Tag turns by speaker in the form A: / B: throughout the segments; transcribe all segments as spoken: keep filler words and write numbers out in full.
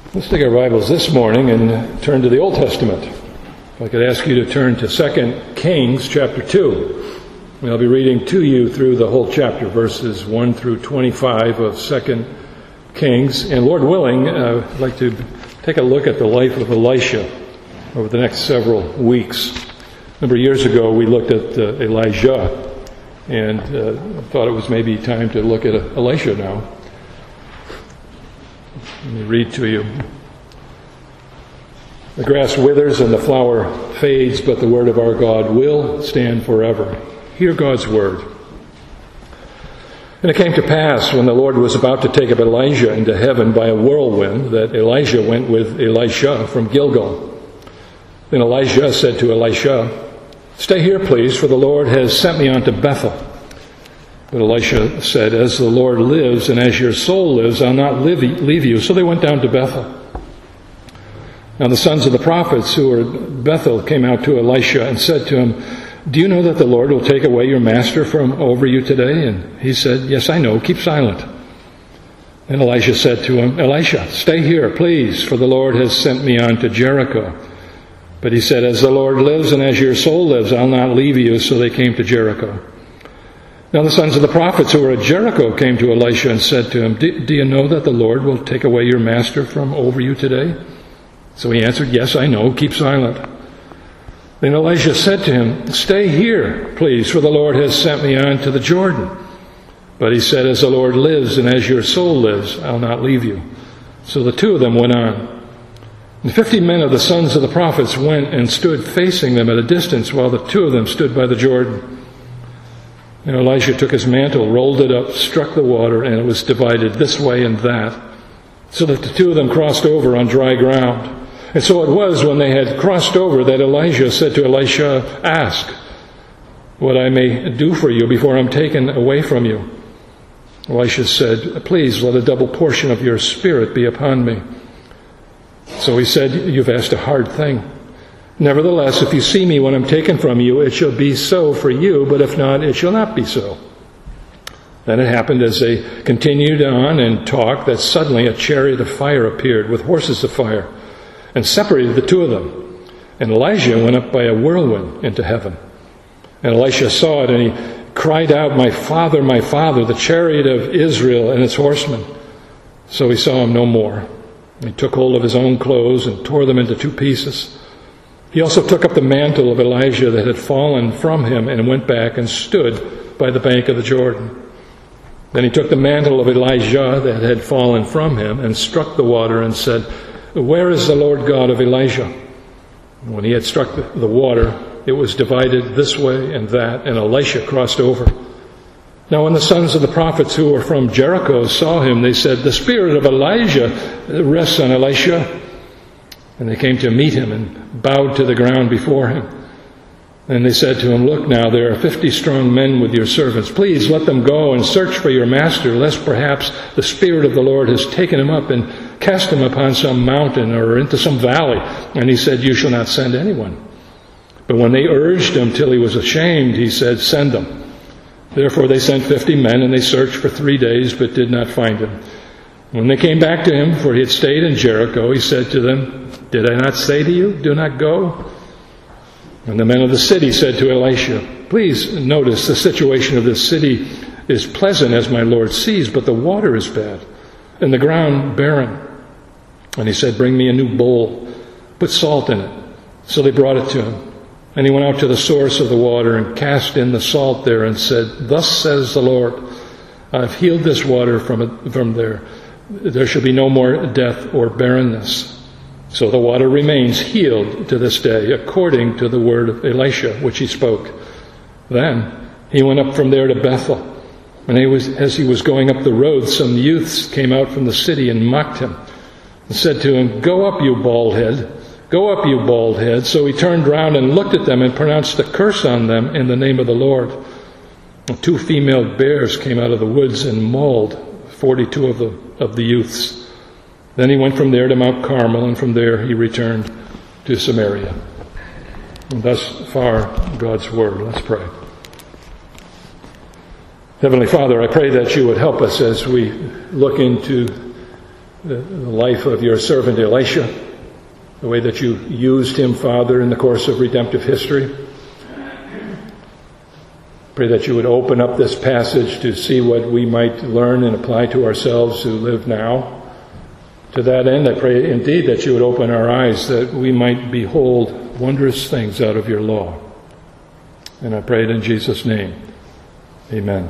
A: Let's take our Bibles this morning and turn to the Old Testament. If I could ask you to turn to Second Kings chapter two. I'll be reading to you through the whole chapter, verses one through twenty-five of Second Kings. And Lord willing, uh, I'd like to take a look at the life of Elisha over the next several weeks. A number of years ago, we looked at uh, Elijah, and uh, thought it was maybe time to look at Elisha now. Let me read to you. The grass withers and the flower fades, but the word of our God will stand forever. Hear God's word. And it came to pass, when the Lord was about to take up Elijah into heaven by a whirlwind, that Elijah went with Elisha from Gilgal. Then Elijah said to Elisha, "Stay here, please, for the Lord has sent me unto Bethel." But Elisha said, "As the Lord lives, and as your soul lives, I'll not leave you." So they went down to Bethel. Now the sons of the prophets who were at Bethel came out to Elisha and said to him, "Do you know that the Lord will take away your master from over you today?" And he said, "Yes, I know. Keep silent." And Elisha said to him, "Elisha, stay here, please, for the Lord has sent me on to Jericho." But he said, "As the Lord lives, and as your soul lives, I'll not leave you." So they came to Jericho. Now the sons of the prophets who were at Jericho came to Elisha and said to him, Do you know that the Lord will take away your master from over you today?" So he answered, "Yes, I know. Keep silent." Then Elisha said to him, "Stay here, please, for the Lord has sent me on to the Jordan." But he said, "As the Lord lives, and as your soul lives, I'll not leave you." So the two of them went on. And fifty men of the sons of the prophets went and stood facing them at a distance, while the two of them stood by the Jordan. And Elisha took his mantle, rolled it up, struck the water, and it was divided this way and that, so that the two of them crossed over on dry ground. And so it was, when they had crossed over, that Elijah said to Elisha, "Ask what I may do for you before I'm taken away from you." Elisha said, "Please let a double portion of your spirit be upon me." So he said, "You've asked a hard thing. Nevertheless, if you see me when I'm taken from you, it shall be so for you, but if not, it shall not be so." Then it happened, as they continued on and talked, that suddenly a chariot of fire appeared with horses of fire and separated the two of them. And Elijah went up by a whirlwind into heaven. And Elisha saw it, and he cried out, "My father, my father, the chariot of Israel and its horsemen." So he saw him no more. He took hold of his own clothes and tore them into two pieces. He also took up the mantle of Elijah that had fallen from him and went back and stood by the bank of the Jordan. Then he took the mantle of Elijah that had fallen from him and struck the water and said, "Where is the Lord God of Elijah?" And when he had struck the water, it was divided this way and that, and Elisha crossed over. Now when the sons of the prophets who were from Jericho saw him, they said, "The spirit of Elijah rests on Elisha." And they came to meet him and bowed to the ground before him. And they said to him, "Look now, there are fifty strong men with your servants. Please let them go and search for your master, lest perhaps the Spirit of the Lord has taken him up and cast him upon some mountain or into some valley." And he said, "You shall not send anyone." But when they urged him till he was ashamed, he said, "Send them." Therefore they sent fifty men, and they searched for three days, but did not find him. When they came back to him, for he had stayed in Jericho, he said to them, "Did I not say to you, do not go?" And the men of the city said to Elisha, "Please notice the situation of this city is pleasant as my Lord sees, but the water is bad, and the ground barren." And he said, "Bring me a new bowl, put salt in it." So they brought it to him. And he went out to the source of the water and cast in the salt there and said, "Thus says the Lord, I've healed this water from it, from there. There shall be no more death or barrenness." So the water remains healed to this day, according to the word of Elisha, which he spoke. Then he went up from there to Bethel. And he was, as he was going up the road, some youths came out from the city and mocked him and said to him, "Go up, you bald head. Go up, you bald head." So he turned round and looked at them and pronounced a curse on them in the name of the Lord. And two female bears came out of the woods and mauled forty-two of the, of the youths. Then he went from there to Mount Carmel, and from there he returned to Samaria. And thus far, God's word. Let's pray. Heavenly Father, I pray that you would help us as we look into the life of your servant Elisha, the way that you used him, Father, in the course of redemptive history. Pray that you would open up this passage to see what we might learn and apply to ourselves who live now. To that end, I pray indeed that you would open our eyes that we might behold wondrous things out of your law. And I pray it in Jesus' name. Amen.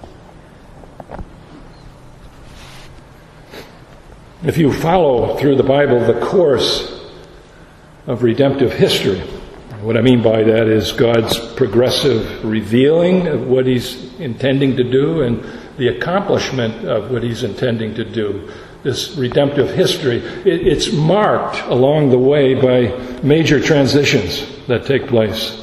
A: If you follow through the Bible the course of redemptive history, what I mean by that is God's progressive revealing of what he's intending to do and the accomplishment of what he's intending to do. This redemptive history, it, it's marked along the way by major transitions that take place.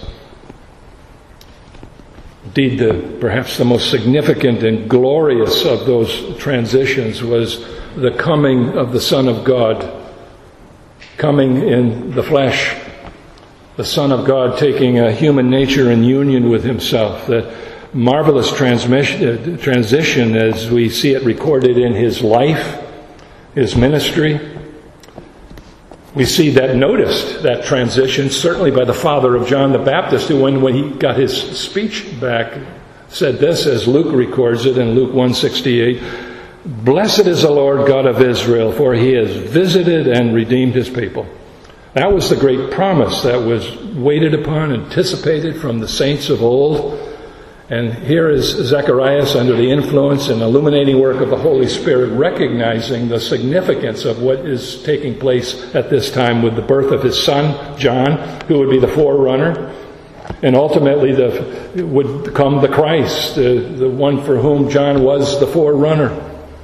A: Indeed, the, perhaps the most significant and glorious of those transitions was the coming of the Son of God, coming in the flesh. The Son of God taking a human nature in union with himself. That marvelous transmission, transition as we see it recorded in his life, his ministry. We see that noticed, that transition, certainly by the father of John the Baptist, who when, when he got his speech back, said this, as Luke records it in Luke one sixty-eight, "Blessed is the Lord God of Israel, for he has visited and redeemed his people." That was the great promise that was waited upon, anticipated from the saints of old. And here is Zacharias under the influence and illuminating work of the Holy Spirit, recognizing the significance of what is taking place at this time with the birth of his son, John, who would be the forerunner. And ultimately the, would become the Christ, the, the one for whom John was the forerunner.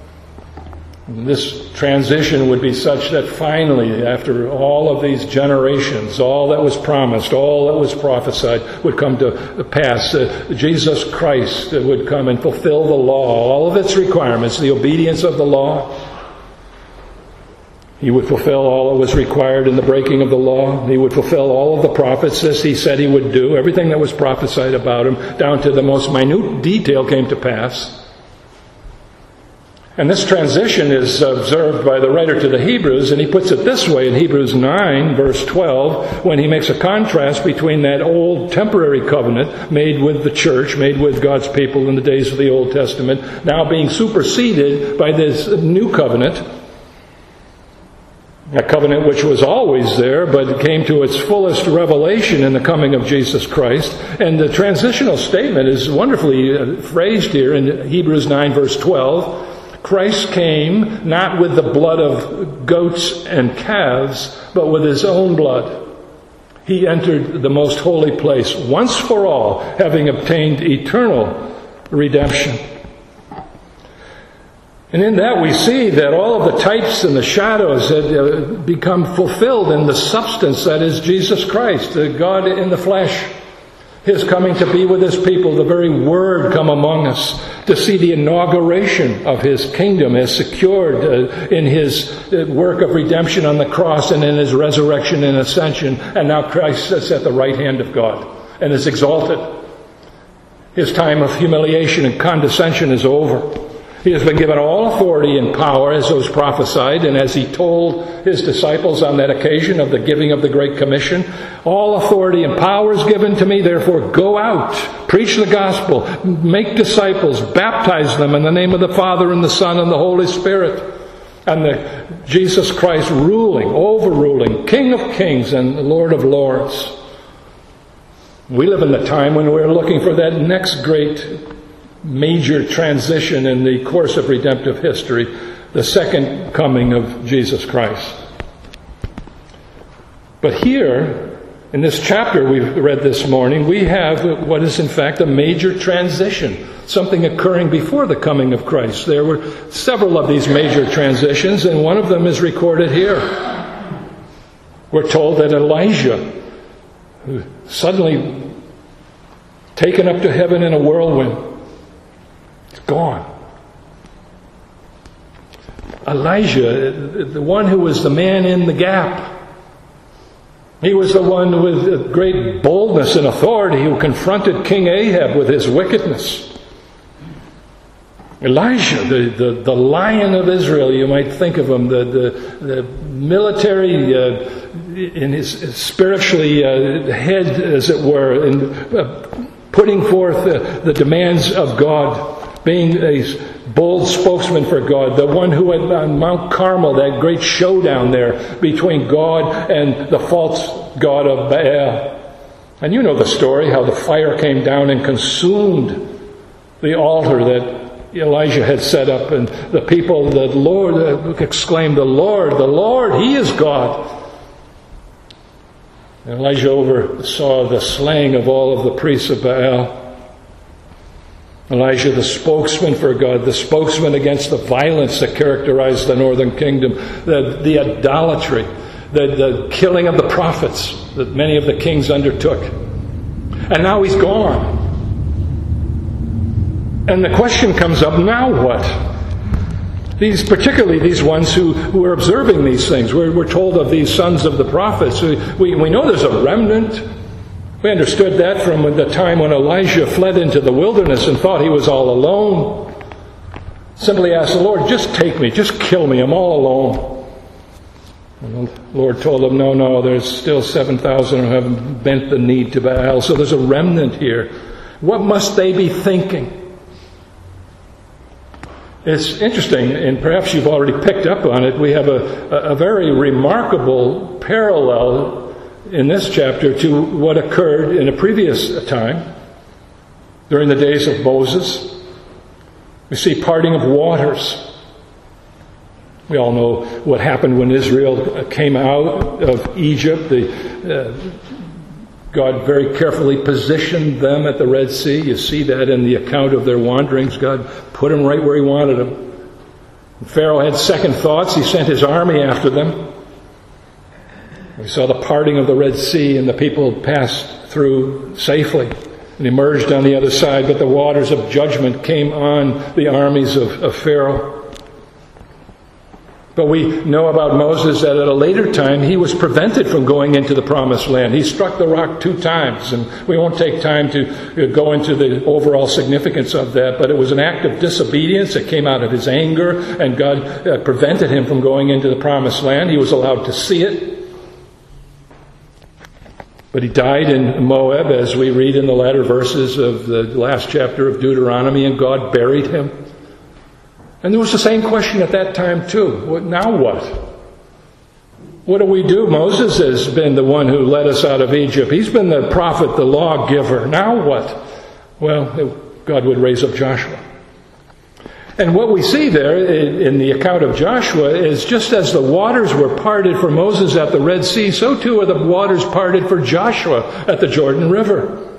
A: This transition would be such that finally, after all of these generations, all that was promised, all that was prophesied would come to pass. Uh, Jesus Christ would come and fulfill the law, all of its requirements, the obedience of the law. He would fulfill all that was required in the breaking of the law. He would fulfill all of the prophets, as he said he would do. Everything that was prophesied about him, down to the most minute detail, came to pass. And this transition is observed by the writer to the Hebrews, and he puts it this way in Hebrews nine, verse twelve, when he makes a contrast between that old temporary covenant made with the church, made with God's people in the days of the Old Testament, now being superseded by this new covenant. A covenant which was always there, but came to its fullest revelation in the coming of Jesus Christ. And the transitional statement is wonderfully phrased here in Hebrews nine, verse twelve. Christ came not with the blood of goats and calves, but with his own blood. He entered the most holy place once for all, having obtained eternal redemption. And in that we see that all of the types and the shadows had become fulfilled in the substance that is Jesus Christ, the God in the flesh. His coming to be with his people, the very word come among us, to see the inauguration of his kingdom as secured uh, in his uh, work of redemption on the cross and in his resurrection and ascension. And now Christ sits at the right hand of God and is exalted. His time of humiliation and condescension is over. He has been given all authority and power as was prophesied, and as he told his disciples on that occasion of the giving of the Great Commission, all authority and power is given to me, therefore go out, preach the gospel, make disciples, baptize them in the name of the Father and the Son and the Holy Spirit. And the Jesus Christ ruling, overruling, King of kings and Lord of lords. We live in the time when we're looking for that next great major transition in the course of redemptive history, the second coming of Jesus Christ. But here, in this chapter we've read this morning, we have what is in fact a major transition, something occurring before the coming of Christ. There were several of these major transitions, and one of them is recorded here. We're told that Elijah, suddenly taken up to heaven in a whirlwind, gone. Elijah, the one who was the man in the gap. He was the one with great boldness and authority who confronted King Ahab with his wickedness. Elijah, the, the, the lion of Israel, you might think of him, the, the, the military, uh, in his spiritually uh, head, as it were, in uh, putting forth uh, the demands of God, being a bold spokesman for God, the one who had on Mount Carmel, that great showdown there between God and the false god of Baal. And you know the story, how the fire came down and consumed the altar that Elijah had set up, and the people, the Lord, exclaimed, "The Lord, the Lord, He is God." And Elijah oversaw the slaying of all of the priests of Baal. Elijah, the spokesman for God, the spokesman against the violence that characterized the northern kingdom, the, the idolatry, the, the killing of the prophets that many of the kings undertook. And now he's gone. And the question comes up, now what? These, particularly these ones who, who are observing these things. We're, we're told of these sons of the prophets. We, we, we know there's a remnant. We understood that from the time when Elijah fled into the wilderness and thought he was all alone. Simply asked the Lord, just take me, just kill me, I'm all alone. And the Lord told him, no, no, there's still seven thousand who haven't bent the knee to Baal. So there's a remnant here. What must they be thinking? It's interesting, and perhaps you've already picked up on it, we have a, a very remarkable parallel in this chapter to what occurred in a previous time, during the days of Moses. We see parting of waters. We all know what happened when Israel came out of Egypt. The, uh, God very carefully positioned them at the Red Sea. You see that in the account of their wanderings. God put them right where He wanted them. When Pharaoh had second thoughts, he sent his army after them. We saw the parting of the Red Sea, and the people passed through safely and emerged on the other side. But the waters of judgment came on the armies of, of Pharaoh. But we know about Moses that at a later time he was prevented from going into the promised land. He struck the rock two times, and we won't take time to go into the overall significance of that, but it was an act of disobedience that came out of his anger, and God uh, prevented him from going into the promised land. He was allowed to see it. But he died in Moab, as we read in the latter verses of the last chapter of Deuteronomy, and God buried him. And there was the same question at that time too. What, now what? What do we do? Moses has been the one who led us out of Egypt. He's been the prophet, the lawgiver. Now what? Well, God would raise up Joshua. And what we see there in the account of Joshua is just as the waters were parted for Moses at the Red Sea, so too are the waters parted for Joshua at the Jordan River.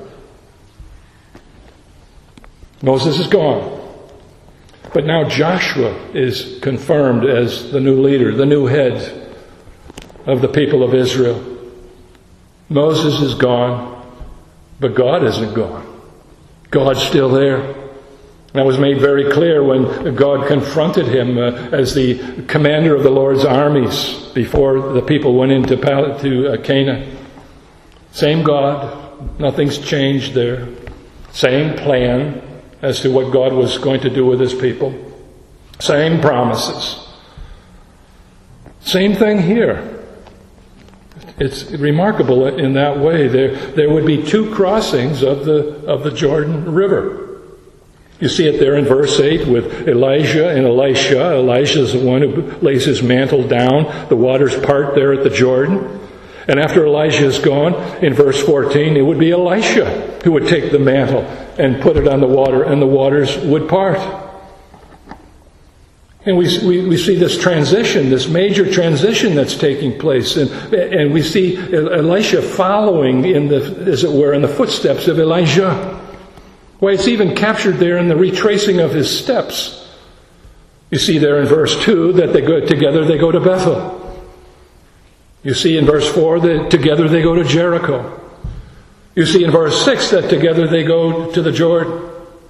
A: Moses is gone. But now Joshua is confirmed as the new leader, the new head of the people of Israel. Moses is gone, but God isn't gone. God's still there. That was made very clear when God confronted him uh, as the commander of the Lord's armies before the people went into Pal- to uh, Canaan. Same God, nothing's changed there. Same plan as to what God was going to do with His people. Same promises. Same thing here. It's remarkable in that way. There, there would be two crossings of the of the Jordan River. You see it there in verse eight with Elijah and Elisha. Elijah is the one who lays his mantle down. The waters part there at the Jordan. And after Elijah is gone, in verse fourteen, it would be Elisha who would take the mantle and put it on the water, and the waters would part. And we, we, we see this transition, this major transition that's taking place. And, and we see Elisha following, in the, as it were, in the footsteps of Elijah. Why, it's even captured there in the retracing of his steps. You see there in verse two that they go together, they go to Bethel. You see in verse four that together they go to Jericho. You see in verse six that together they go to the Jordan.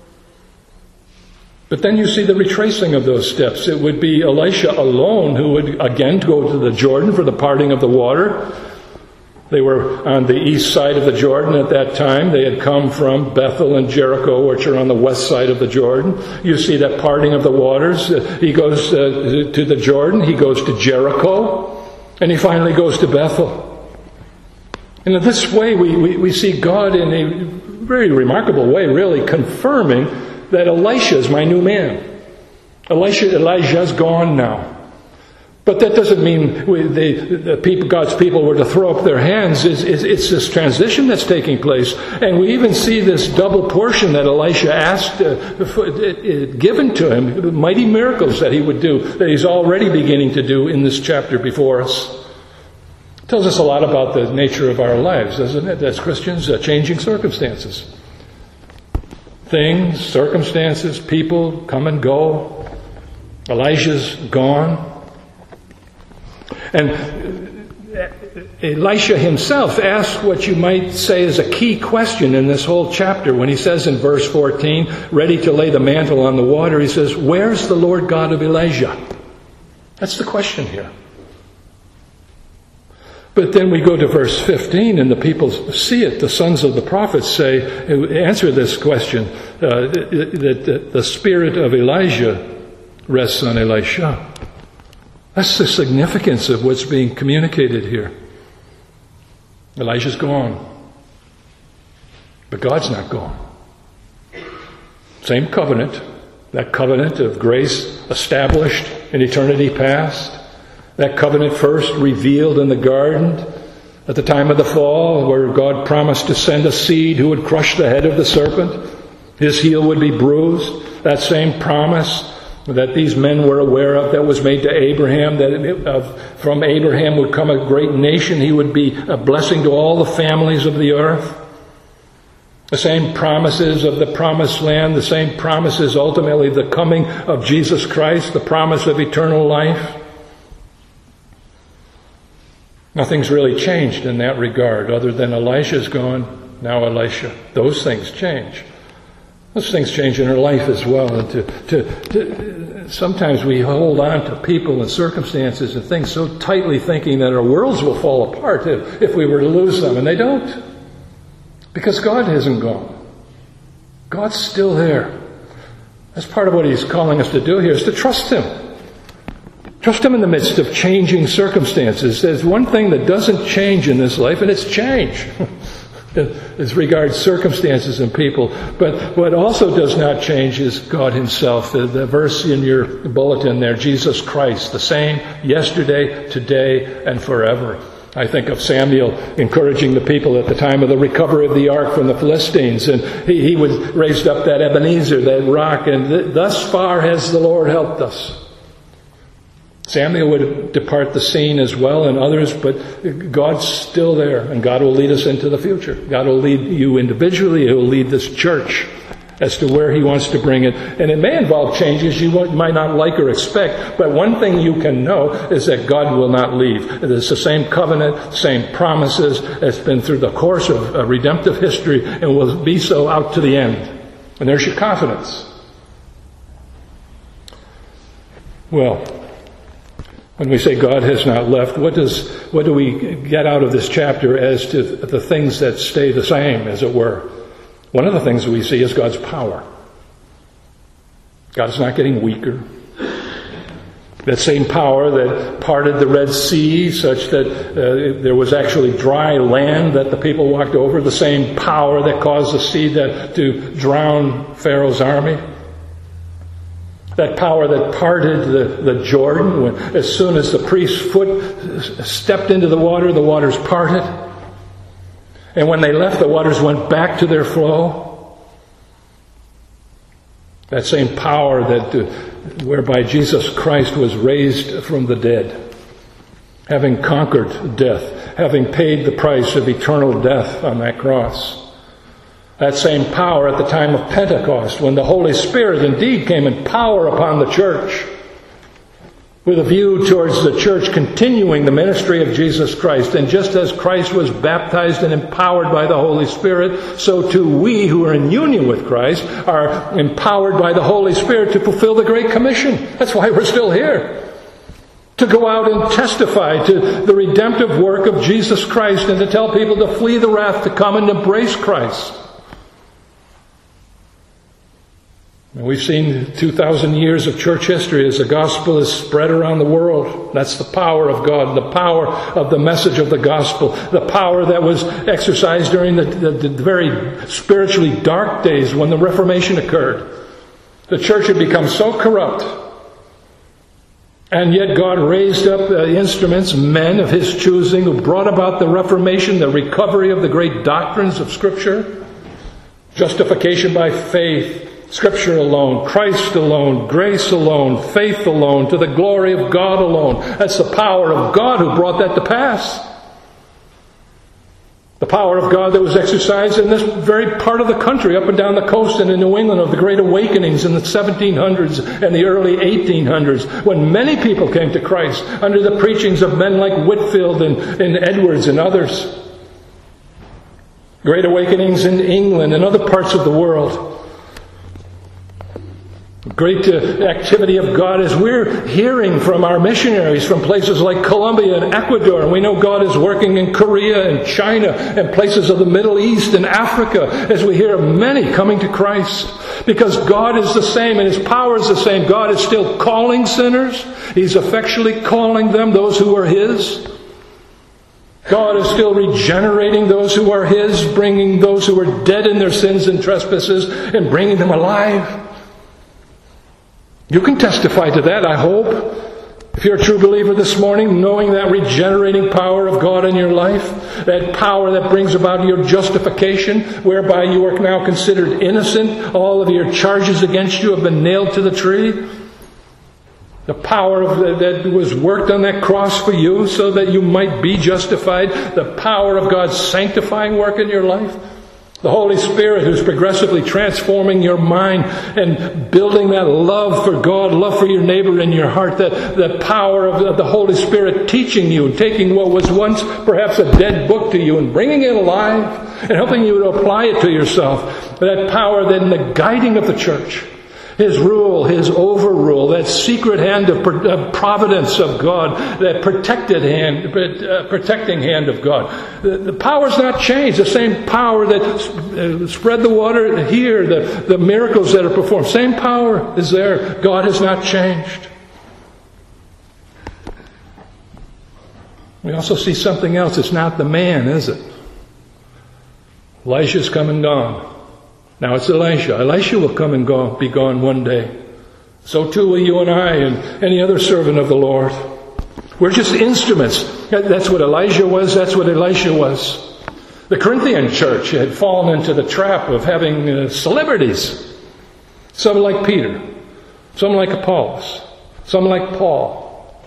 A: But then you see the retracing of those steps. It would be Elisha alone who would again go to the Jordan for the parting of the water. They were on the east side of the Jordan at that time. They had come from Bethel and Jericho, which are on the west side of the Jordan. You see that parting of the waters. He goes uh, to the Jordan. He goes to Jericho. And he finally goes to Bethel. And in this way, we, we, we see God in a very remarkable way, really confirming that Elisha is my new man. Elisha, Elijah's gone now. But that doesn't mean we, they, the people, God's people were to throw up their hands. It's, it's, it's this transition that's taking place. And we even see this double portion that Elisha asked, uh, for, it, it, given to him, mighty miracles that he would do, that he's already beginning to do in this chapter before us. It tells us a lot about the nature of our lives, doesn't it? As Christians, uh, changing circumstances. Things, circumstances, people come and go. Elijah's gone. And Elisha himself asks what you might say is a key question in this whole chapter. When he says in verse fourteen, ready to lay the mantle on the water, he says, "Where's the Lord God of Elijah?" That's the question here. But then we go to verse fifteen, and the people see it. The sons of the prophets say, answer this question, uh, that the spirit of Elijah rests on Elisha. That's the significance of what's being communicated here. Elijah's gone. But God's not gone. Same covenant. That covenant of grace established in eternity past. That covenant first revealed in the garden at the time of the fall, where God promised to send a seed who would crush the head of the serpent. His heel would be bruised. That same promise that these men were aware of, that was made to Abraham, that it, uh, from Abraham would come a great nation. He would be a blessing to all the families of the earth. The same promises of the promised land, the same promises ultimately the coming of Jesus Christ, the promise of eternal life. Nothing's really changed in that regard other than Elijah's gone, now Elisha. Those things change. Those things change in our life as well. And to, to, to, sometimes we hold on to people and circumstances and things so tightly thinking that our worlds will fall apart if, if we were to lose them. And they don't. Because God hasn't gone. God's still there. That's part of what He's calling us to do here, is to trust Him. Trust Him in the midst of changing circumstances. There's one thing that doesn't change in this life, and it's change. As regards circumstances and people. But what also does not change is God Himself. The, the verse in your bulletin there, Jesus Christ, the same yesterday, today, and forever. I think of Samuel encouraging the people at the time of the recovery of the ark from the Philistines. And he, he was raised up that Ebenezer, that rock, and th- thus far has the Lord helped us. Samuel would depart the scene as well, and others, but God's still there, and God will lead us into the future. God will lead you individually. He will lead this church as to where He wants to bring it. And it may involve changes you might not like or expect, but one thing you can know is that God will not leave. It's the same covenant, same promises. It's been through the course of redemptive history and will be so out to the end. And there's your confidence. Well, when we say God has not left, what does what do we get out of this chapter as to the things that stay the same, as it were? One of the things we see is God's power. God's not getting weaker. That same power that parted the Red Sea such that uh, there was actually dry land that the people walked over, the same power that caused the sea that, to drown Pharaoh's army. That power that parted the, the Jordan, when as soon as the priest's foot stepped into the water, the waters parted. And when they left, the waters went back to their flow. That same power that uh, whereby Jesus Christ was raised from the dead, having conquered death, having paid the price of eternal death on that cross. That same power at the time of Pentecost, when the Holy Spirit indeed came in power upon the church, with a view towards the church continuing the ministry of Jesus Christ. And just as Christ was baptized and empowered by the Holy Spirit, so too we who are in union with Christ are empowered by the Holy Spirit to fulfill the Great Commission. That's why we're still here. to go out and testify to the redemptive work of Jesus Christ and to tell people to flee the wrath to come and embrace Christ. And we've seen two thousand years of church history as the gospel is spread around the world. That's the power of God, the power of the message of the gospel, the power that was exercised during the, the, the very spiritually dark days when the Reformation occurred. The church had become so corrupt, and yet God raised up uh, instruments, men of His choosing, who brought about the Reformation, the recovery of the great doctrines of Scripture, justification by faith, Scripture alone, Christ alone, grace alone, faith alone, to the glory of God alone. That's the power of God who brought that to pass. The power of God that was exercised in this very part of the country, up and down the coast and in New England, of the Great Awakenings in the seventeen hundreds and the early eighteen hundreds, when many people came to Christ under the preachings of men like Whitefield and, and Edwards and others. Great Awakenings in England and other parts of the world. Great uh, activity of God as we're hearing from our missionaries from places like Colombia and Ecuador. And we know God is working in Korea and China and places of the Middle East and Africa as we hear of many coming to Christ. Because God is the same and His power is the same. God is still calling sinners. He's effectually calling them, those who are His. God is still regenerating those who are His, bringing those who are dead in their sins and trespasses and bringing them alive. You can testify to that, I hope. If you're a true believer this morning, knowing that regenerating power of God in your life, that power that brings about your justification, whereby you are now considered innocent, all of your charges against you have been nailed to the tree. The power of the, that was worked on that cross for you so that you might be justified. The power of God's sanctifying work in your life. The Holy Spirit who's progressively transforming your mind and building that love for God, love for your neighbor in your heart. The, the power of the Holy Spirit teaching you and taking what was once perhaps a dead book to you and bringing it alive and helping you to apply it to yourself. That power then the guiding of the church. His rule, His overrule, that secret hand of providence of God, that protected hand, uh, protecting hand of God. The, the power's not changed. The same power that spread the water here, the, the miracles that are performed, same power is there. God has not changed. We also see something else. It's not the man, is it? Elijah's come and gone. Now it's Elisha. Elisha will come and go, be gone one day. So too will you and I and any other servant of the Lord. We're just instruments. That's what Elijah was. That's what Elisha was. The Corinthian church had fallen into the trap of having uh, celebrities. Some like Peter. Some like Apollos. Some like Paul.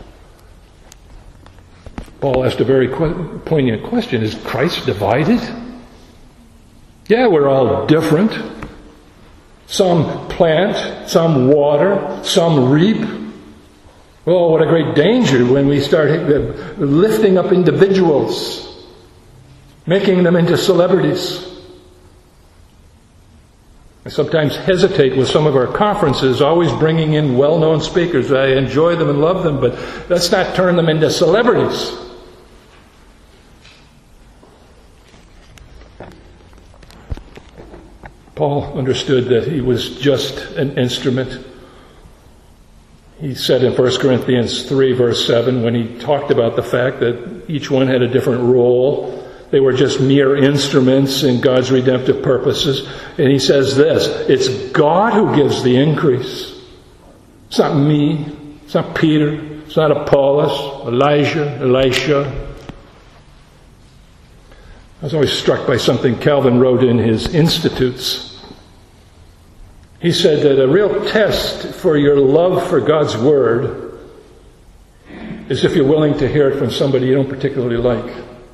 A: Paul asked a very qu- poignant question. Is Christ divided? Yeah, we're all different. Some plant, some water, some reap. Oh, what a great danger when we start lifting up individuals, making them into celebrities. I sometimes hesitate with some of our conferences, always bringing in well-known speakers. I enjoy them and love them, but let's not turn them into celebrities. Paul understood that he was just an instrument. He said in First Corinthians three, verse seven, when he talked about the fact that each one had a different role, they were just mere instruments in God's redemptive purposes. And he says this, it's God who gives the increase. It's not me. It's not Peter. It's not Apollos, Elijah, Elisha. I was always struck by something Calvin wrote in his Institutes. He said that a real test for your love for God's Word is if you're willing to hear it from somebody you don't particularly like.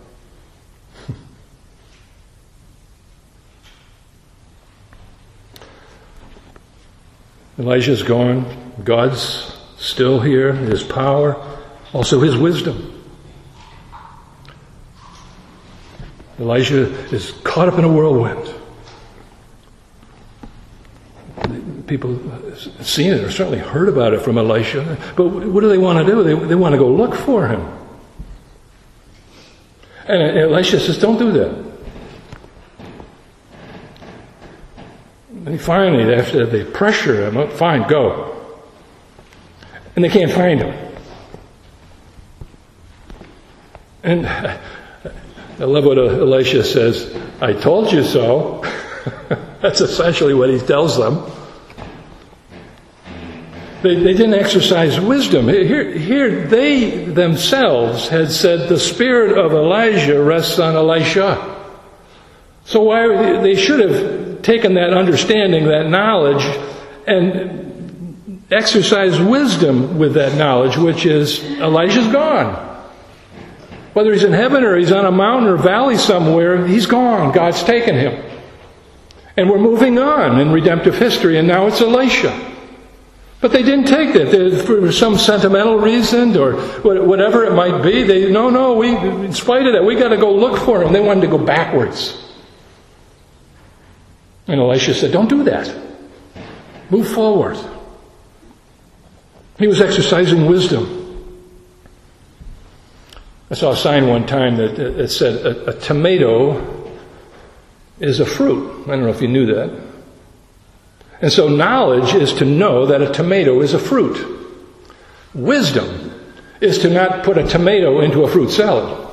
A: Elijah's gone. God's still here. His power, also His wisdom. Elijah is caught up in a whirlwind. people have seen it or certainly heard about it from Elisha. But what do they want to do? They, they want to go look for him. And Elisha says, don't do that. And finally, after they pressure him, fine, go. And they can't find him. And I love what Elisha says, I told you so. That's essentially what he tells them. They, they didn't exercise wisdom. Here, here they themselves had said the spirit of Elijah rests on Elisha. So why they should have taken that understanding, that knowledge, and exercised wisdom with that knowledge, which is Elijah's gone. Whether he's in heaven or he's on a mountain or valley somewhere, he's gone. God's taken him. And we're moving on in redemptive history, and now it's Elisha. But they didn't take that for some sentimental reason or whatever it might be. They, no, no, we, in spite of that, we got to go look for him. They wanted to go backwards. And Elisha said, don't do that. Move forward. He was exercising wisdom. I saw a sign one time that it said a, a tomato is a fruit. I don't know if you knew that. And so knowledge is to know that a tomato is a fruit. Wisdom is to not put a tomato into a fruit salad.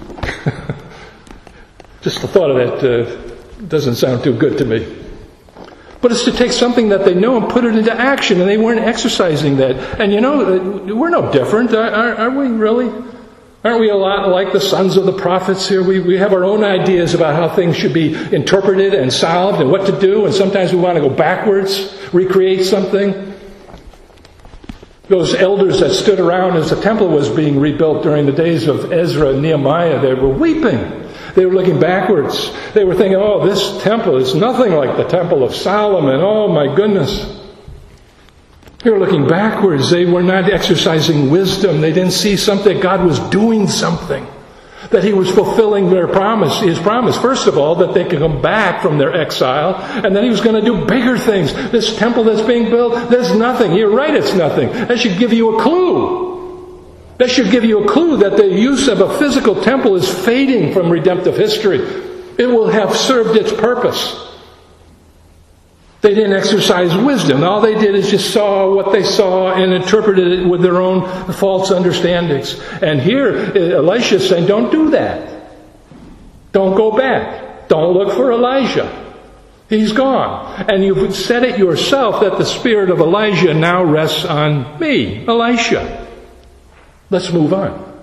A: Just the thought of that uh, doesn't sound too good to me. But it's to take something that they know and put it into action, and they weren't exercising that. And you know, we're no different, are, are we really? Aren't we a lot like the sons of the prophets here? We, we have our own ideas about how things should be interpreted and solved and what to do, and sometimes we want to go backwards, recreate something. Those elders that stood around as the temple was being rebuilt during the days of Ezra and Nehemiah, they were weeping. They were looking backwards. They were thinking, oh, this temple is nothing like the temple of Solomon. Oh, my goodness. They were looking backwards. They were not exercising wisdom. They didn't see something. God was doing something. That He was fulfilling their promise, His promise. First of all, that they could come back from their exile. And then He was going to do bigger things. This temple that's being built, there's nothing. You're right, it's nothing. That should give you a clue. That should give you a clue that the use of a physical temple is fading from redemptive history. It will have served its purpose. They didn't exercise wisdom. All they did is just saw what they saw and interpreted it with their own false understandings. And here, Elisha is saying, don't do that. Don't go back. Don't look for Elijah. He's gone. And you've said it yourself that the spirit of Elijah now rests on me, Elisha. Let's move on.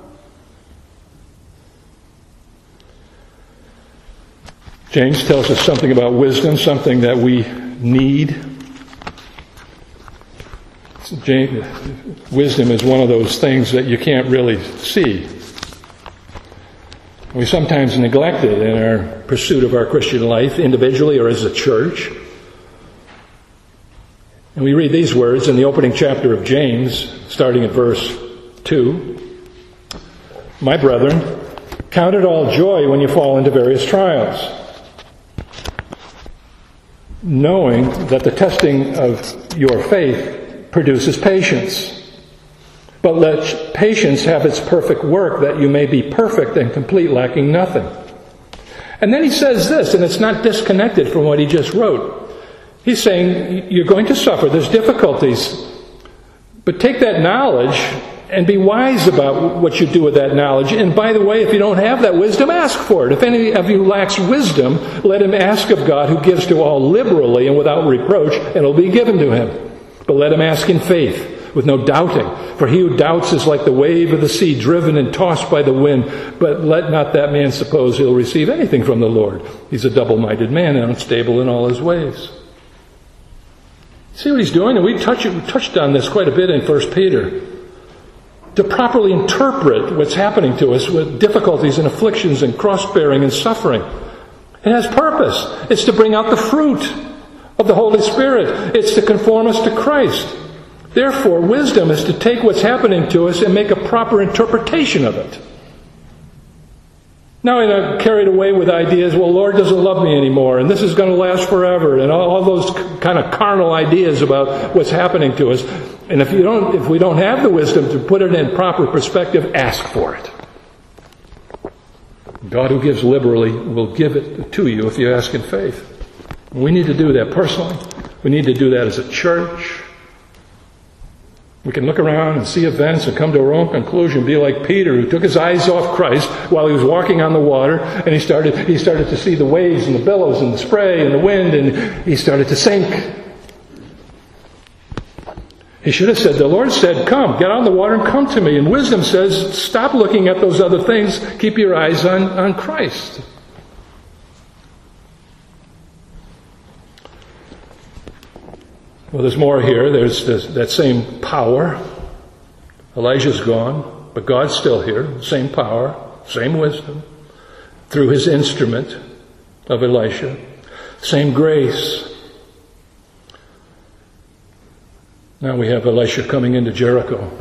A: James tells us something about wisdom, something that we need. James, wisdom is one of those things that you can't really see. We sometimes neglect it in our pursuit of our Christian life, individually or as a church. And we read these words in the opening chapter of James, starting at verse two. My brethren, count it all joy when you fall into various trials, knowing that the testing of your faith produces patience. But let patience have its perfect work, that you may be perfect and complete, lacking nothing. And then he says this, and it's not disconnected from what he just wrote. He's saying, you're going to suffer, there's difficulties, but take that knowledge and be wise about what you do with that knowledge. And by the way, if you don't have that wisdom, ask for it. If any of you lacks wisdom, let him ask of God, who gives to all liberally and without reproach, and it will be given to him. But let him ask in faith, with no doubting. For he who doubts is like the wave of the sea, driven and tossed by the wind. But let not that man suppose he'll receive anything from the Lord. He's a double-minded man and unstable in all his ways. See what he's doing? And we touched, we touched on this quite a bit in First Peter. To properly interpret what's happening to us with difficulties and afflictions and cross-bearing and suffering. It has purpose. It's to bring out the fruit of the Holy Spirit. It's to conform us to Christ. Therefore, wisdom is to take what's happening to us and make a proper interpretation of it. Now we're not carried away with ideas, well, Lord doesn't love me anymore, and this is going to last forever, and all, all those kind of carnal ideas about what's happening to us. And if you don't, if we don't have the wisdom to put it in proper perspective, ask for it. God who gives liberally will give it to you if you ask in faith. We need to do that personally. We need to do that as a church. We can look around and see events and come to our own conclusion, be like Peter, who took his eyes off Christ while he was walking on the water, and he started he started to see the waves and the billows and the spray and the wind, and he started to sink. He should have said, the Lord said, come, get out of the water and come to me. And wisdom says, stop looking at those other things, keep your eyes on, on Christ. Well, there's more here. There's this, that same power. Elijah's gone, but God's still here. Same power, same wisdom. Through his instrument of Elisha. Same grace. Now we have Elisha coming into Jericho.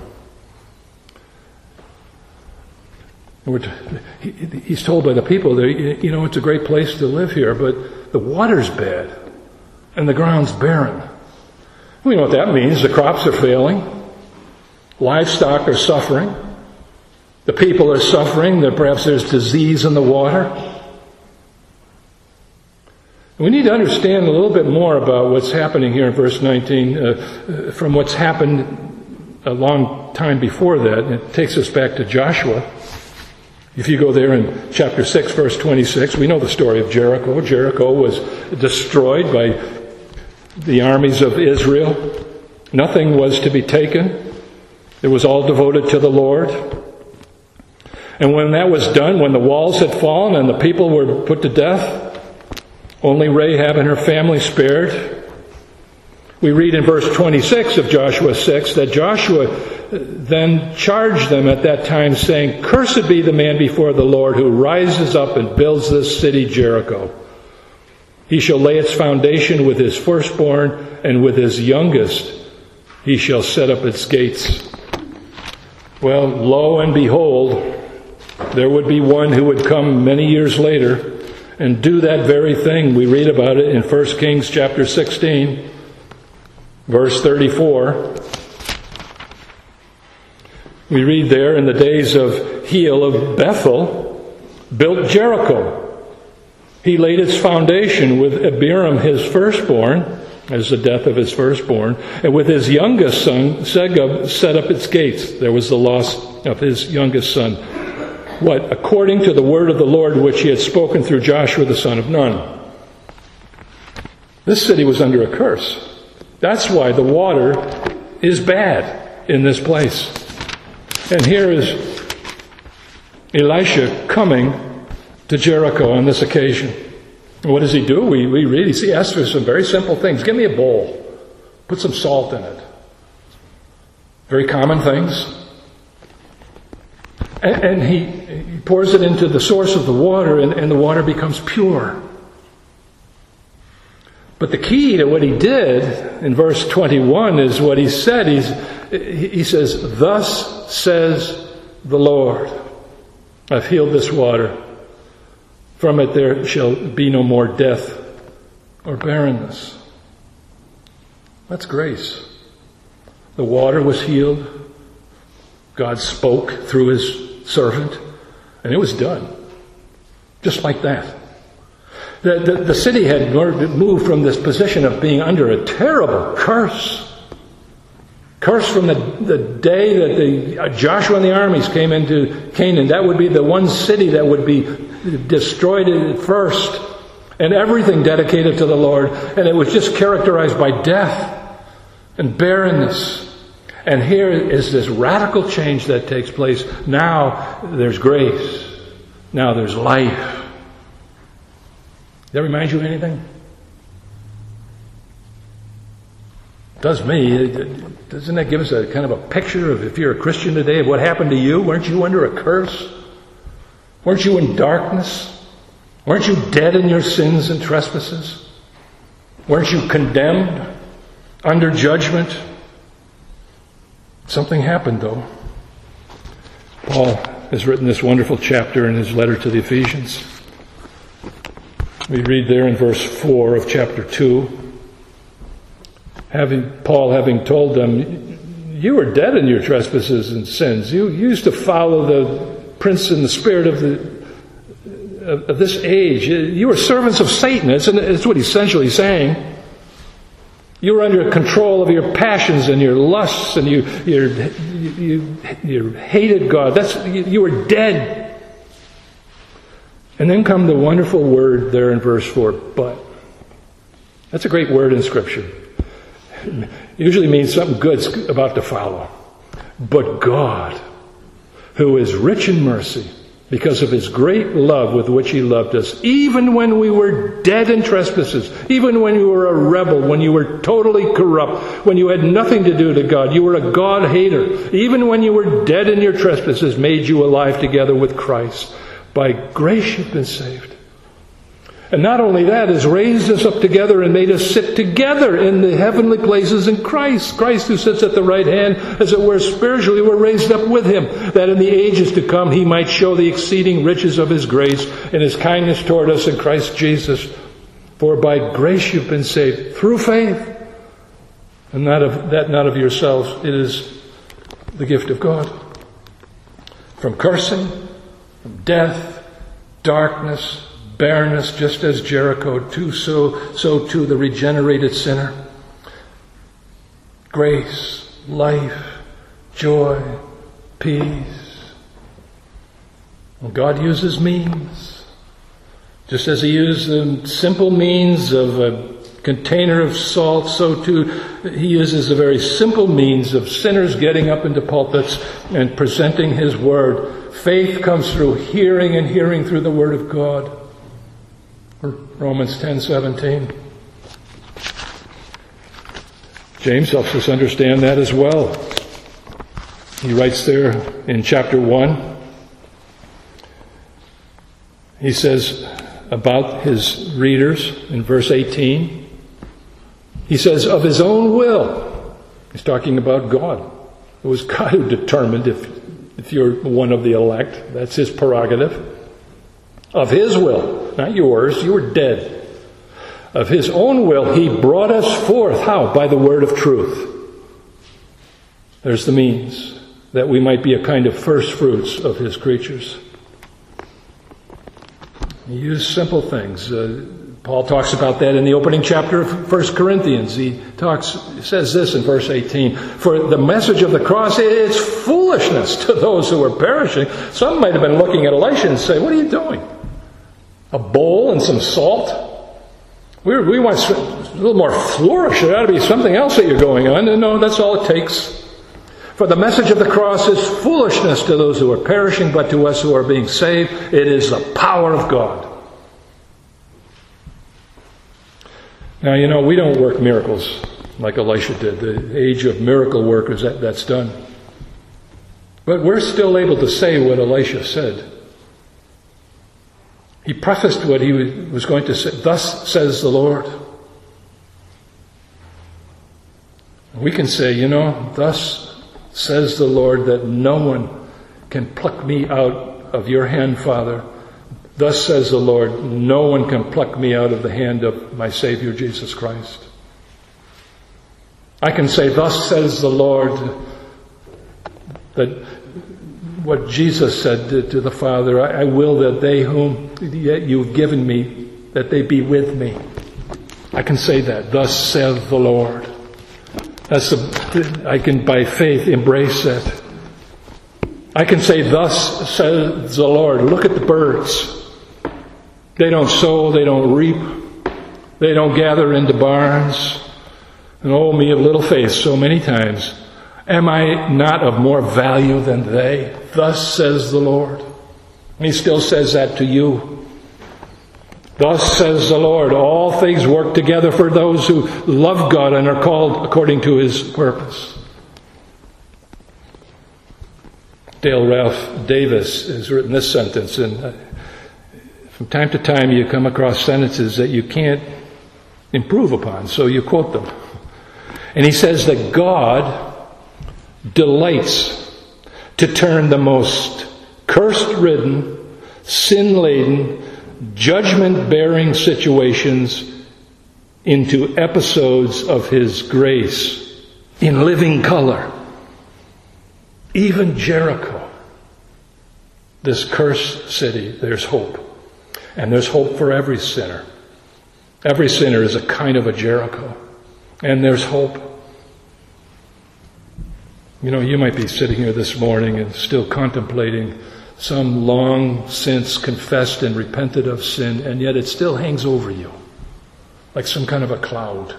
A: He's told by the people that, you know, it's a great place to live here, but the water's bad and the ground's barren. We know what that means. The crops are failing. Livestock are suffering. The people are suffering. That perhaps there's disease in the water. We need to understand a little bit more about what's happening here in verse nineteen uh, from what's happened a long time before that. It takes us back to Joshua. If you go there in chapter six, verse twenty-six, we know the story of Jericho. Jericho was destroyed by the armies of Israel. Nothing was to be taken. It was all devoted to the Lord. And when that was done, when the walls had fallen and the people were put to death, only Rahab and her family spared. We read in verse twenty-six of Joshua six that Joshua then charged them at that time, saying, cursed be the man before the Lord who rises up and builds this city Jericho. He shall lay its foundation with his firstborn, and with his youngest he shall set up its gates. Well, lo and behold, there would be one who would come many years later and do that very thing. We read about it in First Kings chapter sixteen, verse thirty-four. We read there, in the days of Hiel of Bethel, built Jericho. He laid its foundation with Abiram his firstborn, as the death of his firstborn, and with his youngest son, Segub, set up its gates. There was the loss of his youngest son. What? According to the word of the Lord which he had spoken through Joshua the son of Nun. This city was under a curse. That's why the water is bad in this place. And here is Elisha coming to Jericho on this occasion. And what does he do? We, we read, he asks for some very simple things. Give me a bowl. Put some salt in it. Very common things. And, and he, he pours it into the source of the water, and, and the water becomes pure. But the key to what he did in verse twenty-one is what he said. He's, he says, thus says the Lord, I've healed this water. From it there shall be no more death or barrenness. That's grace. The water was healed. God spoke through his servant, and it was done. Just like that. The, the, the city had moved from this position of being under a terrible curse. Curse from the, the day that the Joshua and the armies came into Canaan. That would be the one city that would be destroyed at first, and everything dedicated to the Lord. And it was just characterized by death and barrenness. And here is this radical change that takes place. Now there's grace. Now there's life. Does that remind you of anything? It does me. Doesn't that give us a kind of a picture of, if you're a Christian today, of what happened to you? Weren't you under a curse? Weren't you in darkness? Weren't you dead in your sins and trespasses? Weren't you condemned, under judgment? Something happened, though. Paul has written this wonderful chapter in his letter to the Ephesians. We read there in verse four of chapter two, having Paul having told them, you were dead in your trespasses and sins. You used to follow the prince and the spirit of the of, of this age. You were servants of Satan. That's, that's what he's essentially saying. You were under control of your passions and your lusts, and you you you, you hated God. That's you, you were dead. And then come the wonderful word there in verse four, but. That's a great word in Scripture. It usually means something good's about to follow. But God, who is rich in mercy, because of His great love with which He loved us, even when we were dead in trespasses, even when you were a rebel, when you were totally corrupt, when you had nothing to do to God, you were a God hater, even when you were dead in your trespasses, made you alive together with Christ. By grace you've been saved. And not only that, has raised us up together and made us sit together in the heavenly places in Christ. Christ who sits at the right hand, as it were spiritually, we're raised up with Him, that in the ages to come He might show the exceeding riches of His grace and His kindness toward us in Christ Jesus. For by grace you've been saved through faith, and not of, that not of yourselves. It is the gift of God. From cursing, from death, darkness, barrenness, just as Jericho, too, so, so too the regenerated sinner. Grace, life, joy, peace. Well, God uses means. Just as He used the simple means of a container of salt, so too He uses the very simple means of sinners getting up into pulpits and presenting His Word. Faith comes through hearing, and hearing through the Word of God. Romans ten seventeen. James helps us understand that as well. He writes there in chapter one. He says about his readers in verse eighteen. He says, of His own will. He's talking about God. It was God who determined if, if you're one of the elect. That's His prerogative. Of His will, not yours. You were dead. Of His own will, He brought us forth. How? By the word of truth. There's the means, that we might be a kind of first fruits of His creatures. He used simple things. Uh, Paul talks about that in the opening chapter of First Corinthians. He talks, he says this in verse eighteen, for the message of the cross, it's foolishness to those who are perishing. Some might have been looking at Elisha and say, what are you doing? A bowl and some salt? We, we want a little more flourish. There ought to be something else that you're going on. And no, that's all it takes. For the message of the cross is foolishness to those who are perishing, but to us who are being saved, it is the power of God. Now, you know, we don't work miracles like Elisha did. The age of miracle workers, that, that's done. But we're still able to say what Elisha said. He prefaced what he was going to say. Thus says the Lord. We can say, you know, thus says the Lord, that no one can pluck me out of your hand, Father. Thus says the Lord, no one can pluck me out of the hand of my Savior, Jesus Christ. I can say, thus says the Lord, that what Jesus said to, to the Father, I, I will that they whom you've given me, that they be with me. I can say that, thus saith the Lord. That's the, I can by faith embrace that. I can say, thus says the Lord. Look at the birds. They don't sow, they don't reap, they don't gather into barns. And oh, me of little faith, so many times. Am I not of more value than they? Thus says the Lord. And He still says that to you. Thus says the Lord, all things work together for those who love God and are called according to His purpose. Dale Ralph Davis has written this sentence, and from time to time you come across sentences that you can't improve upon, so you quote them. And he says that God delights to turn the most curse-ridden, sin-laden, judgment-bearing situations into episodes of His grace in living color. Even Jericho, this cursed city, there's hope. And there's hope for every sinner. Every sinner is a kind of a Jericho. And there's hope. You know, you might be sitting here this morning and still contemplating some long since confessed and repented of sin, and yet it still hangs over you like some kind of a cloud.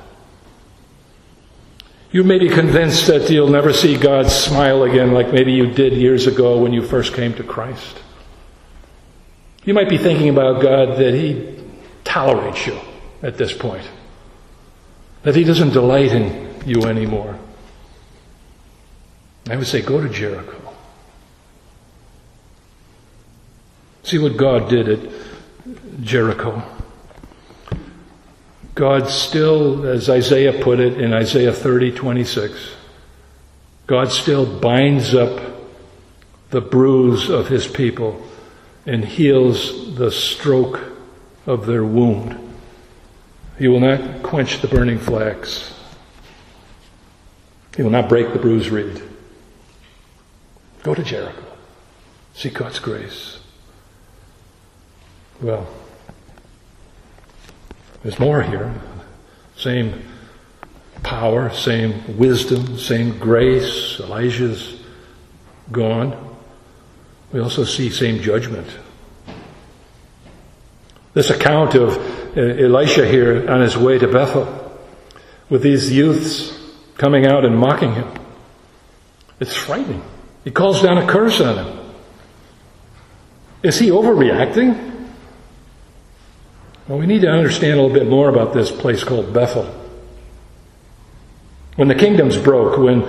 A: You may be convinced that you'll never see God's smile again like maybe you did years ago when you first came to Christ. You might be thinking about God that He tolerates you at this point, that He doesn't delight in you anymore. I would say, go to Jericho. See what God did at Jericho. God still, as Isaiah put it in Isaiah thirty twenty-six, God still binds up the bruise of His people and heals the stroke of their wound. He will not quench the burning flax. He will not break the bruised reed. Go to Jericho. See God's grace. Well, there's more here. Same power, same wisdom, same grace. Elijah's gone. We also see same judgment. This account of Elisha here on his way to Bethel, with these youths coming out and mocking him, it's frightening. He calls down a curse on him. Is he overreacting? Well, we need to understand a little bit more about this place called Bethel. When the kingdoms broke, when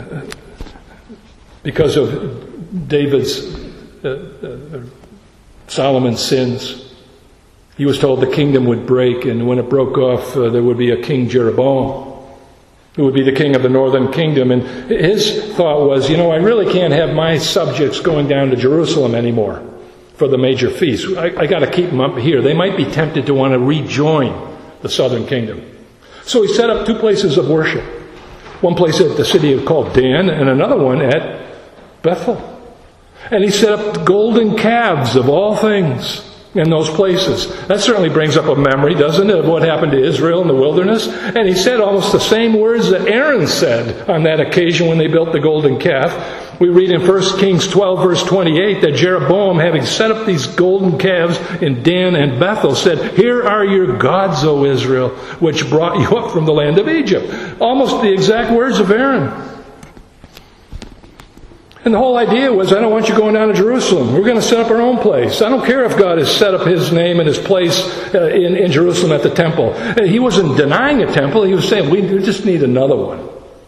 A: because of David's, uh, uh, Solomon's sins, he was told the kingdom would break, and when it broke off, uh, there would be a King Jeroboam, who would be the king of the northern kingdom. And his thought was, you know, I really can't have my subjects going down to Jerusalem anymore for the major feast. I, I got to keep them up here. They might be tempted to want to rejoin the southern kingdom. So he set up two places of worship. One place at the city called Dan, and another one at Bethel. And he set up golden calves of all things in those places. That certainly brings up a memory, doesn't it, of what happened to Israel in the wilderness? And he said almost the same words that Aaron said on that occasion when they built the golden calf. We read in First Kings twelve, verse twenty-eight, that Jeroboam, having set up these golden calves in Dan and Bethel, said, "Here are your gods, O Israel, which brought you up from the land of Egypt." Almost the exact words of Aaron. And the whole idea was, I don't want you going down to Jerusalem. We're going to set up our own place. I don't care if God has set up His name and His place uh, in, in Jerusalem at the temple. And he wasn't denying a temple. He was saying, we just need another one.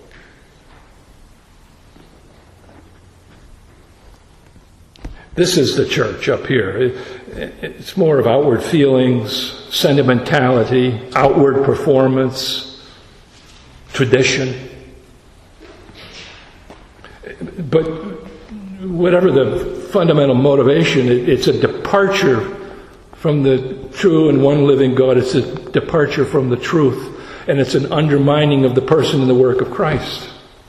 A: This is the church up here. It, it's more of outward feelings, sentimentality, outward performance, tradition. But whatever the fundamental motivation, it, it's a departure from the true and one living God. It's a departure from the truth. And it's an undermining of the person and the work of Christ.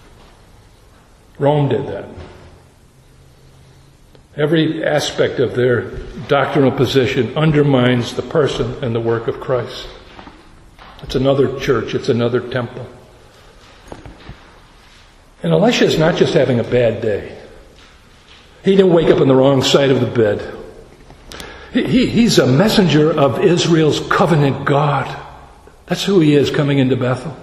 A: Rome did that. Every aspect of their doctrinal position undermines the person and the work of Christ. It's another church. It's another temple. And Elisha is not just having a bad day. He didn't wake up on the wrong side of the bed. He, he, he's a messenger of Israel's covenant God. That's who he is coming into Bethel.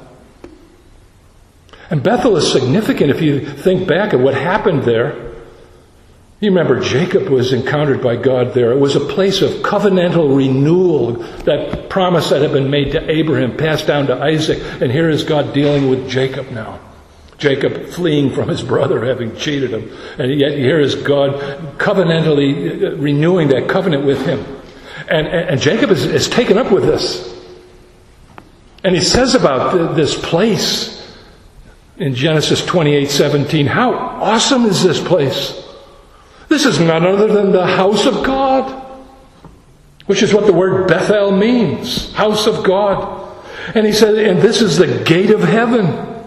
A: And Bethel is significant if you think back at what happened there. You remember Jacob was encountered by God there. It was a place of covenantal renewal, that promise that had been made to Abraham, passed down to Isaac. And here is God dealing with Jacob now. Jacob fleeing from his brother, having cheated him. And yet here is God covenantally renewing that covenant with him. And, and, and Jacob is, is taken up with this. And he says about this place in Genesis twenty-eight seventeen, how awesome is this place? This is none other than the house of God, which is what the word Bethel means, house of God. And he said, and this is the gate of heaven.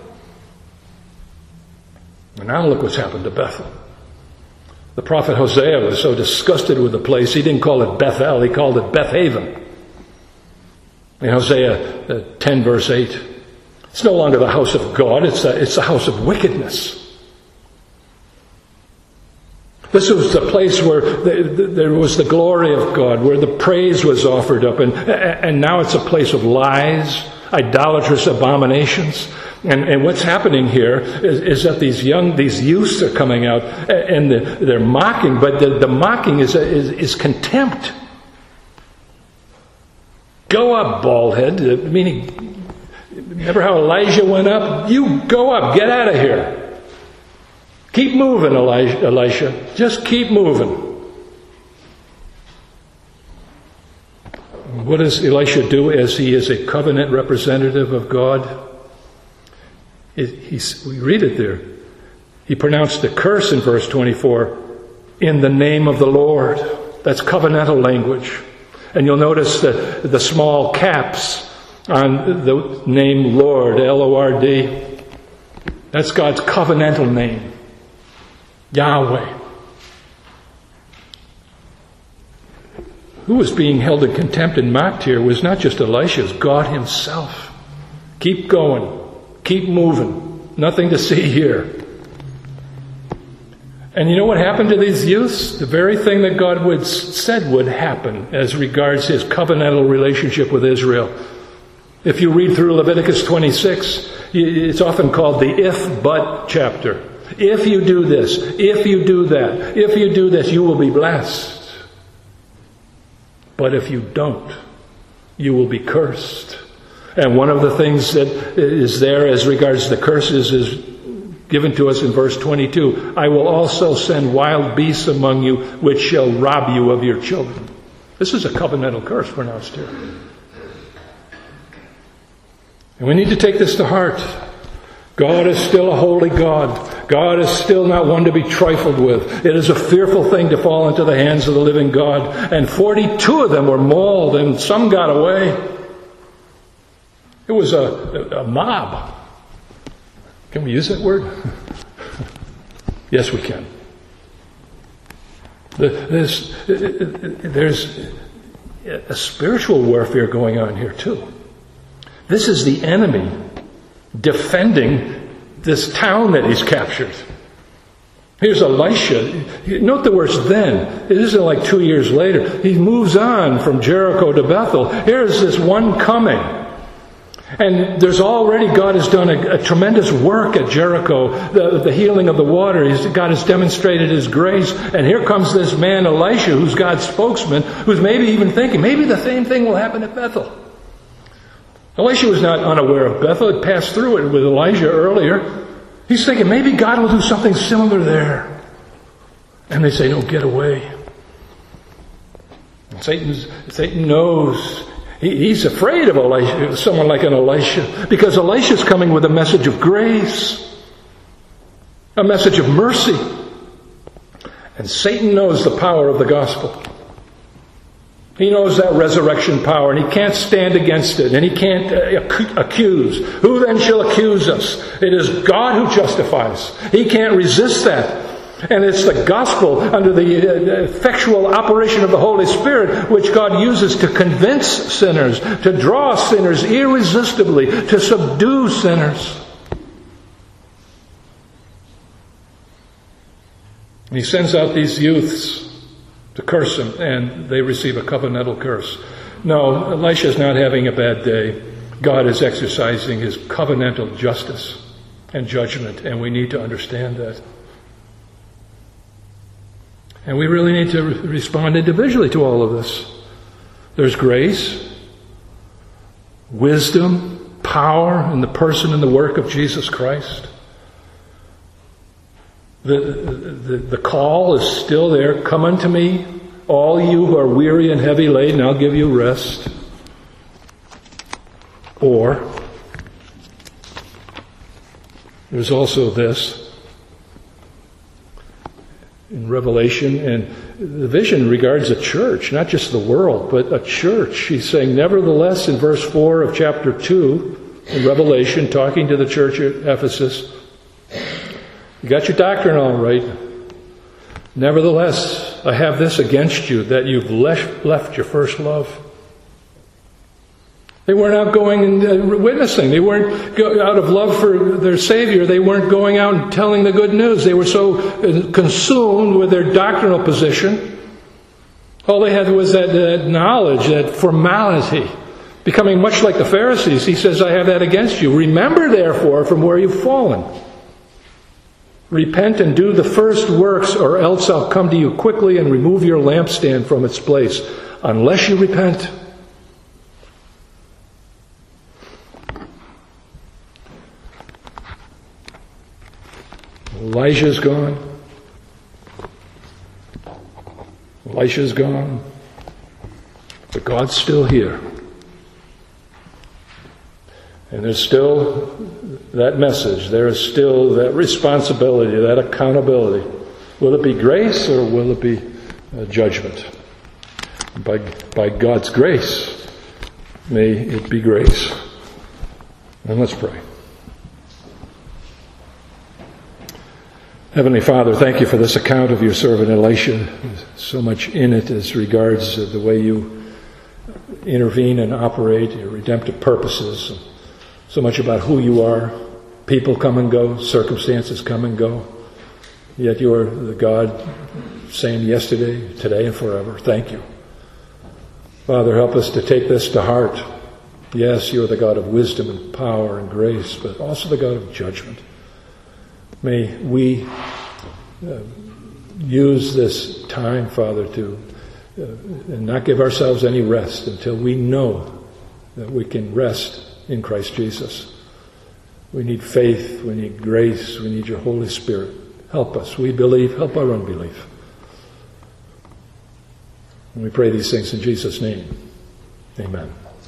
A: And now look what's happened to Bethel. The prophet Hosea was so disgusted with the place, he didn't call it Bethel, he called it Bethaven. In Hosea ten verse eight, it's no longer the house of God, it's the, it's the house of wickedness. This was the place where there was the glory of God, where the praise was offered up. And, and now it's a place of lies, idolatrous abominations. And, and what's happening here is, is that these young, these youths are coming out and they're mocking, but the, the mocking is, is, is contempt. Go up, bald head. Meaning, remember how Elijah went up? You go up, get out of here. Keep moving, Elijah, Elisha. Just keep moving. What does Elisha do as he is a covenant representative of God? It, he's, we read it there. He pronounced a curse in verse twenty-four, in the name of the Lord. That's covenantal language. And you'll notice the, the small caps on the name Lord, L O R D. That's God's covenantal name. Yahweh. Who was being held in contempt and mocked here was not just Elisha, it was God himself. Keep going. Keep moving. Nothing to see here. And you know what happened to these youths? The very thing that God would, said would happen as regards his covenantal relationship with Israel. If you read through Leviticus twenty-six, it's often called the if-but chapter. If you do this, if you do that, if you do this, you will be blessed. But if you don't, you will be cursed. And one of the things that is there as regards the curses is given to us in verse twenty-two. I will also send wild beasts among you, which shall rob you of your children. This is a covenantal curse pronounced here. And we need to take this to heart. God is still a holy God. God is still not one to be trifled with. It is a fearful thing to fall into the hands of the living God. And forty-two of them were mauled, and some got away. It was a, a mob. Can we use that word? Yes, we can. There's, there's a spiritual warfare going on here too. This is the enemy defending this town that he's captured. Here's Elisha. Note the words then. It isn't like two years later. He moves on from Jericho to Bethel. Here's this one coming. And there's already, God has done a, a tremendous work at Jericho. The, the healing of the water. He's, God has demonstrated His grace. And here comes this man Elisha, who's God's spokesman, who's maybe even thinking, maybe the same thing will happen at Bethel. Elisha was not unaware of Bethel. He passed through it with Elijah earlier. He's thinking, maybe God will do something similar there. And they say, no, get away. And Satan's, Satan knows. He, he's afraid of Elisha, someone like an Elisha, because Elisha's coming with a message of grace, a message of mercy. And Satan knows the power of the gospel. He knows that resurrection power, and he can't stand against it, and he can't uh, accuse. Who then shall accuse us? It is God who justifies. He can't resist that. And it's the gospel under the effectual operation of the Holy Spirit which God uses to convince sinners, to draw sinners irresistibly, to subdue sinners. And he sends out these youths to curse him, and they receive a covenantal curse. No, Elisha's not having a bad day. God is exercising His covenantal justice and judgment, and we need to understand that. And we really need to re- respond individually to all of this. There's grace, wisdom, power in the person and the work of Jesus Christ. The, the, the call is still there. Come unto me, all you who are weary and heavy laden, I'll give you rest. Or, there's also this. in Revelation, and the vision regards a church, not just the world, but a church. He's saying, nevertheless, in verse four of chapter two in Revelation, talking to the church at Ephesus, you got your doctrine all right. Nevertheless, I have this against you, that you've left, left your first love. They weren't out going and witnessing. They weren't go, out of love for their Savior. They weren't going out and telling the good news. They were so consumed with their doctrinal position. All they had was that, that knowledge, that formality, becoming much like the Pharisees. He says, I have that against you. Remember, therefore, from where you've fallen. Repent and do the first works, or else I'll come to you quickly and remove your lampstand from its place. Unless you repent. Elijah's gone. Elisha's gone. But God's still here. And there's still that message. There is still that responsibility, that accountability. Will it be grace or will it be uh, judgment? By, by God's grace, may it be grace. And let's pray. Heavenly Father, thank you for this account of your servant Elisha. There's so much in it as regards the way you intervene and operate your redemptive purposes. So much about who you are. People come and go, circumstances come and go. Yet you are the God same yesterday, today, and forever. Thank you. Father, help us to take this to heart. Yes, you are the God of wisdom and power and grace, but also the God of judgment. May we uh, use this time, Father, to uh, and not give ourselves any rest until we know that we can rest in Christ Jesus. We need faith, we need grace, we need your Holy Spirit. Help us. We believe, help our unbelief. And we pray these things in Jesus' name. Amen.